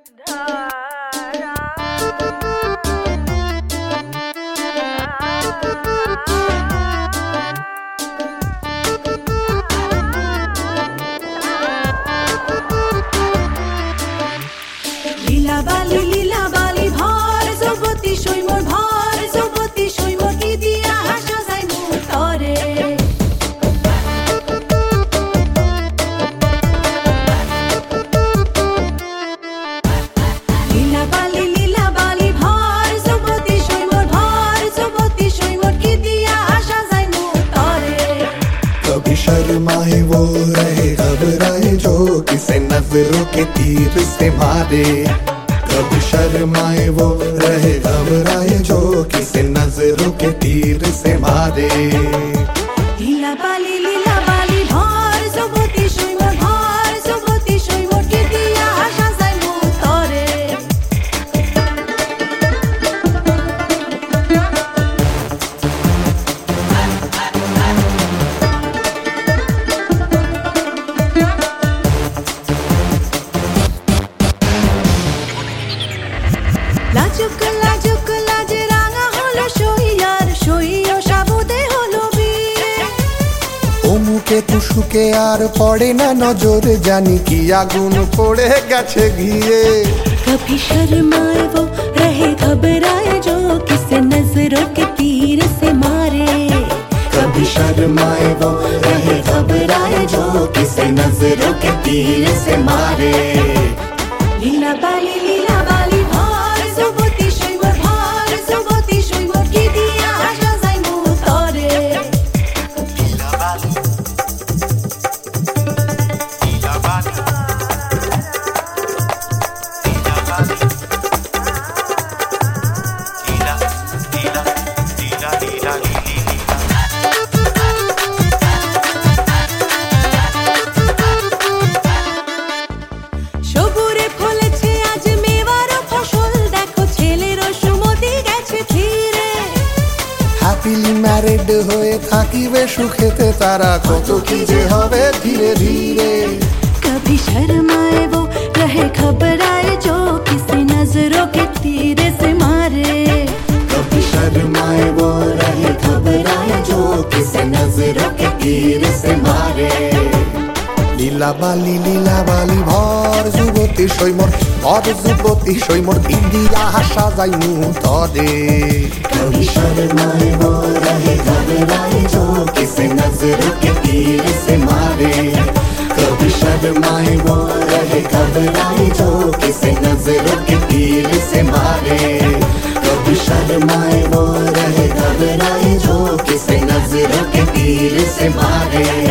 शर्माए वो रहे घबराए जो किसे नजरों के तीर से मारे। कभी शर्माए वो रहे घबराए जो किसे नजरों के तीर से मारे। लीला बाली भार सबती शुई मोर भार सबती शुई मोर के दिया आशा जाय मोर तोरे। লাজুক লাজুক লাজে রাঙা হলো শইয়ার শইও সাবুদে হলো বিয়ে। মুখে কুসুকে আর পড়ে না নজর জানি কি আগুন পড়ে গেছে ঘিরে। कभी शर्माए वो रहे घबराए जो किसे नजरों के तीर से मारे। कभी शर्माए वो रहे घबराए जो किसे नजरों के तीर से मारे। लीला बाली भार सबती शुई मोर भार सबती शुई मोर की दिया आशा जाय मोर तोरे। সবুরে ফলেছে আজ মেওয়ার ফসল দেখো ছেলের সুমতি গেছে ফিরে। হ্যাপিলি ম্যারিড হয়ে থাকিবে সুখেতে তারা কত কি যে হবে ধীরে ধীরে। कभी शर्माए वो रहे घबराए जो किसी नजरों के तीर से मारे। कभी शर्माए वो रहे घबराए जो किसे नजरों के तीर से मारे। लीला बाली भर যুবতী সৈমর ভর যুবতী সৈমর দিদিয়া হাসা যাই মুতরে। कभी शर्माए वो रहे घबराए जो किसे नजरों के तीर से मारे। कभी शर्माए वो रहे घबराए जो किसे नजरों के तीर से मारे। कभी शर्माए वो रहे घबराए जो किसे नजरों के तीर से मारे।